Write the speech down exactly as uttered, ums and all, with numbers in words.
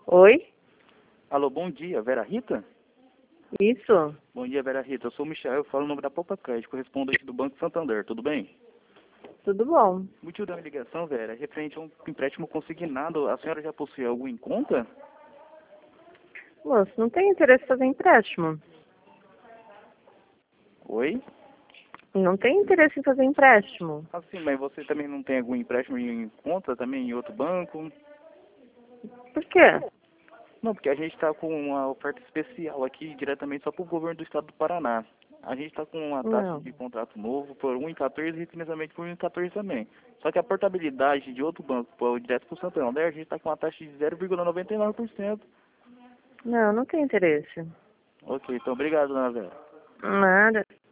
Oi? Alô, bom dia, Vera Rita? Isso? Bom dia, Vera Rita. Eu sou o Michel, eu falo o nome da Poupa Crédito, correspondente do Banco Santander, tudo bem? Tudo bom? O motivo da minha ligação, Vera, é referente a um empréstimo consignado. A senhora já possui algum em conta? Moço, não tem interesse em fazer empréstimo. Oi? Não tem interesse em fazer empréstimo. Assim, mas você também não tem algum empréstimo em conta também em outro banco? Por quê? Não, porque a gente está com uma oferta especial aqui diretamente só para o governo do estado do Paraná. A gente está com uma taxa Não. de contrato novo por um vírgula quatorze e refinanciamento por um vírgula quatorze também. Só que a portabilidade de outro banco por, direto para o Santander, a gente está com uma taxa de zero vírgula noventa e nove por cento. Não, não tem interesse. Ok, então obrigado, dona Vera. Nada.